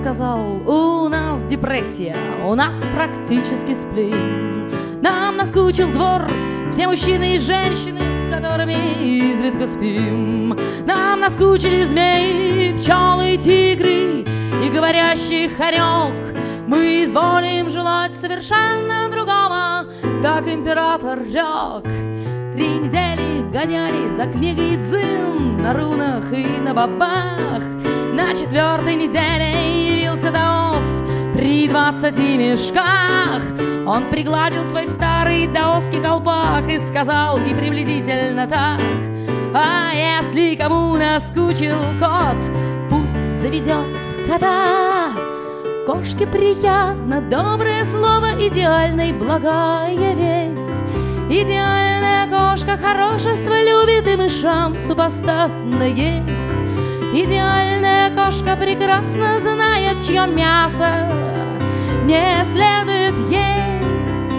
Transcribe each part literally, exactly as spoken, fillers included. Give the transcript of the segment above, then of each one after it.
сказал: у нас депрессия, у нас практически сплин. Нам наскучил двор, все мужчины и женщины, с которыми изредка спим. Нам наскучили змеи, пчелы, тигры и говорящий хорек. Мы изволим желать совершенно другого, так император рёк. Три недели гоняли за книгой дзин на рунах и на бабах. На четвертой неделе явился даос при двадцати мешках. Он пригладил свой старый даосский колпак и сказал и приблизительно так: а если кому наскучил кот, пусть заведет кота. Кошке приятно доброе слово, идеальной благая весть. Идеальная кошка хорошество любит и мышам супостатно есть. Идеальная кошка прекрасно знает, чье мясо не следует есть.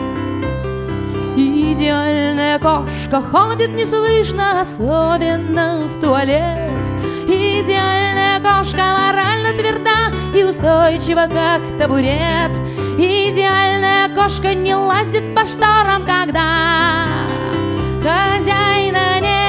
Идеальная кошка ходит неслышно, особенно в туалет. Идеальная кошка морально тверда и устойчива, как табурет. Идеальная кошка не лазит по шторам, когда хозяина нет.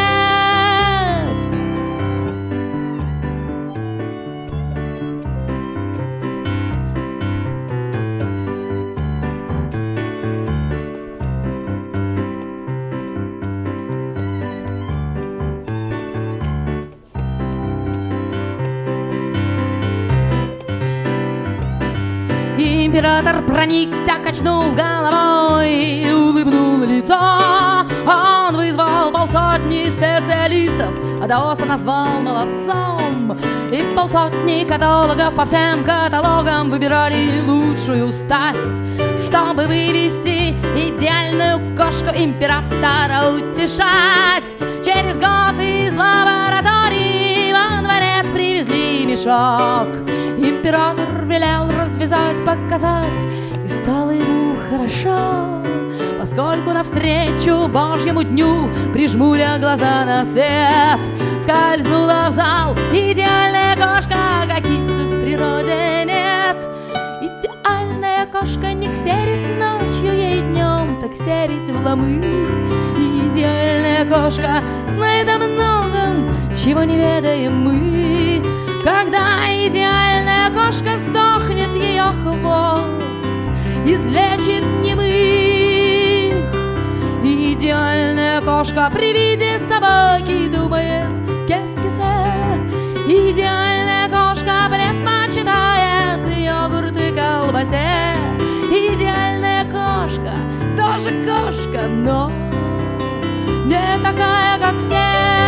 Император проникся, качнул головой и улыбнул лицо. Он вызвал полсотни специалистов, а даоса назвал молодцом. И полсотни каталогов по всем каталогам выбирали лучшую стать, чтобы вывести идеальную кошку императора утешать. Через год из лаборатории во дворец привезли мешок. Император велел развязать, показать, и стало ему хорошо, поскольку навстречу Божьему дню, прижмуря глаза на свет, скользнула в зал идеальная кошка, каких в природе нет. Идеальная кошка не ксерит ночью, ей днем так серить в ломы. Идеальная кошка знает о многом, чего не ведаем мы. Когда идеальная кошка сдохнет, ее хвост излечит немых. Идеальная кошка при виде собаки думает «qu'est-ce-que-c'est?». Идеальная кошка предпочитает йогурт и колбасе. Идеальная кошка тоже кошка, но не такая, как все.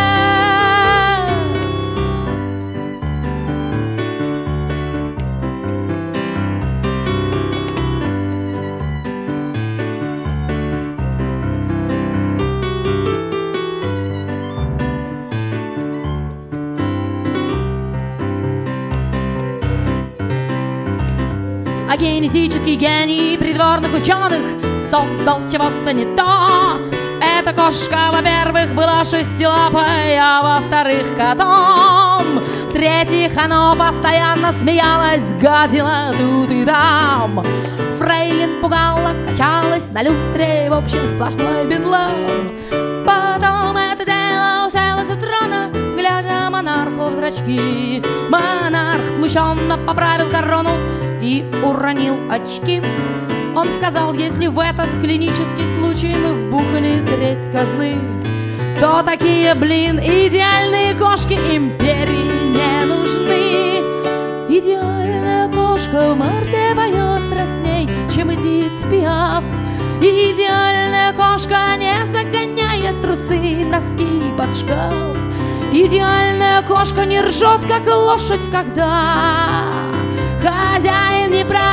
А генетический гений придворных ученых создал чего-то не то. Эта кошка, во-первых, была шестилапой, а во-вторых, котом. В-третьих, оно постоянно смеялось, гадило тут и там. Фрейлин пугала, качалась на люстре, в общем, сплошной бедлам. Потом это дело уселось у трона, глядя монарху в зрачки. Монарх смущенно поправил корону и уронил очки. Он сказал: если в этот клинический случай мы вбухали треть казны, то такие, блин, идеальные кошки империи не нужны. Идеальная кошка в марте поет страстней, чем Эдит Пиаф. Идеальная кошка не загоняет трусы, носки под шкаф. Идеальная кошка не ржет, как лошадь, когда хозяин не прав.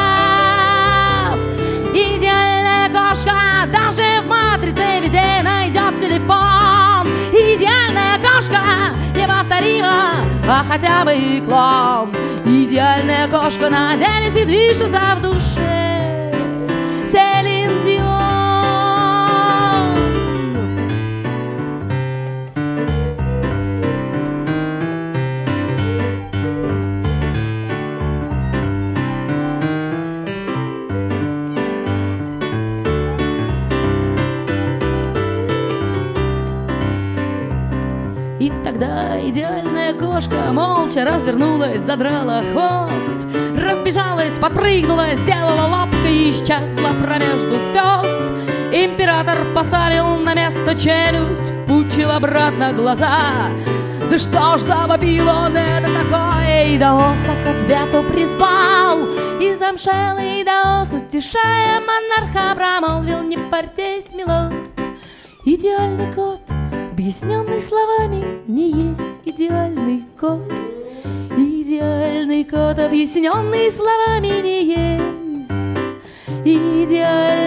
Идеальная кошка даже в матрице везде найдет телефон. Идеальная кошка неповторима, а хотя бы и клон. Идеальная кошка на деле сидит в душе. Селин Дион. идеальная кошка молча развернулась, задрала хвост, разбежалась, подпрыгнула, сделала лапкой и исчезла промежду звезд. Император поставил на место челюсть, впучил обратно глаза. Да что ж завопил он, это такое? И Даоса к ответу призвал, и замшелый Даос, утешая монарха, промолвил: не парьтесь, милорд, идеальный кот, объясненный словами, не есть идеальный кот. Идеальный кот, объясненный словами, не есть идеальный